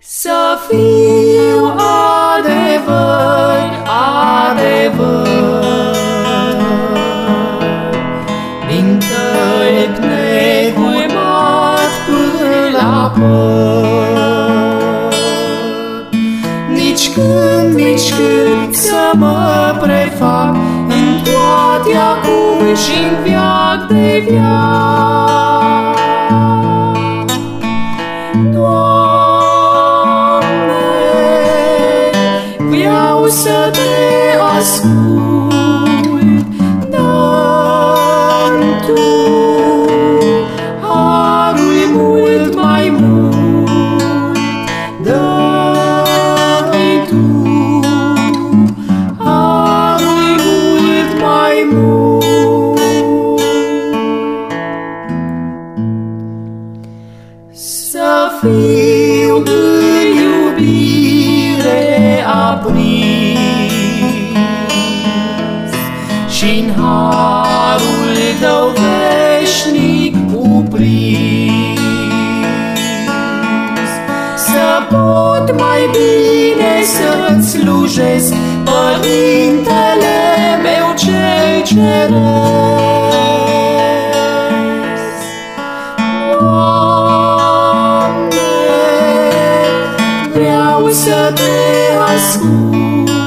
Să fiu adevăr, adevăr, din tălp necurmat până la păr. Nici când să mă prefac în toate acum și-n veac de veac. Doamne, vreau să te ascult, dar Tu harul mult mai mult, dă-i Tu harul mult mai mult. Să fiu în iubire aprins și-n harul Tău veșnic cuprins. Să pot mai bine să-ți slujesc, Părintele meu cel ceresc. Doamne, vreau să te ascult,